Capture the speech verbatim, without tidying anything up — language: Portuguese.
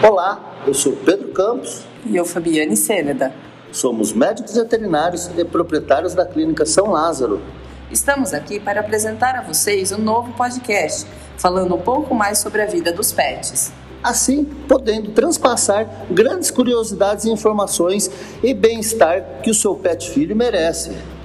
Olá, eu sou Pedro Campos. E eu, Fabiane Sêneda. Somos médicos veterinários e proprietários da Clínica São Lázaro. Estamos aqui para apresentar a vocês um novo podcast, falando um pouco mais sobre a vida dos pets. Assim, podendo transpassar grandes curiosidades e informações e bem-estar que o seu pet filho merece.